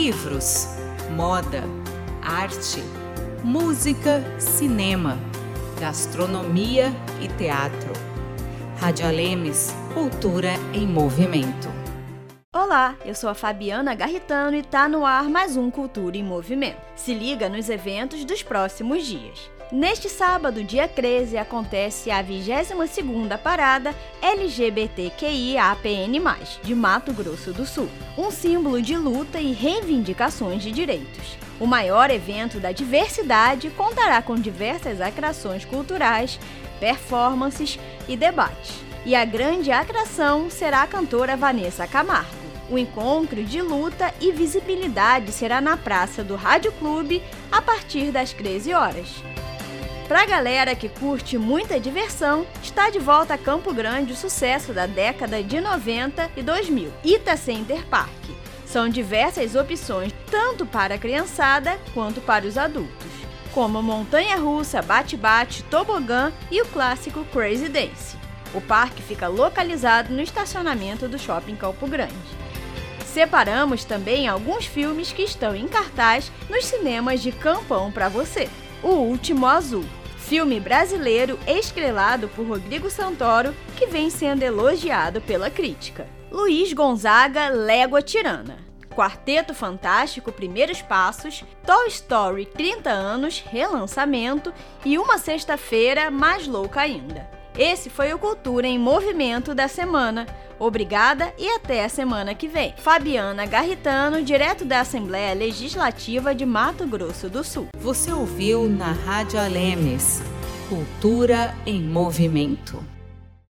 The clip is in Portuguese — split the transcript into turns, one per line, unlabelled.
livros, moda, arte, música, cinema, gastronomia e teatro. Rádio Alemes, cultura em movimento.
Olá, eu sou a Fabiana Garritano e tá no ar mais um Cultura em Movimento. Se liga nos eventos dos próximos dias. Neste sábado, dia 13, acontece a 22ª Parada LGBTQIAPN+, de Mato Grosso do Sul, um símbolo de luta e reivindicações de direitos. O maior evento da diversidade contará com diversas atrações culturais, performances e debates. E a grande atração será a cantora Vanessa Camargo. O encontro de luta e visibilidade será na Praça do Rádio Clube a partir das 13 horas. Pra galera que curte muita diversão, está de volta a Campo Grande o sucesso da década de 90 e 2000, Ita Center Park. São diversas opções, tanto para a criançada quanto para os adultos, como montanha-russa, bate-bate, tobogã e o clássico Crazy Dance. O parque fica localizado no estacionamento do Shopping Campo Grande. Separamos também alguns filmes que estão em cartaz nos cinemas de Campão para você. O Último Azul, filme brasileiro estrelado por Rodrigo Santoro, que vem sendo elogiado pela crítica. Luiz Gonzaga, Légua Tirana. Quarteto Fantástico, Primeiros Passos, Toy Story 30 anos, relançamento e Uma Sexta-feira Mais Louca Ainda. Esse foi o Cultura em Movimento da semana. Obrigada e até a semana que vem. Fabiana Garritano, direto da Assembleia Legislativa de Mato Grosso do Sul.
Você ouviu na Rádio Alemes, Cultura em Movimento.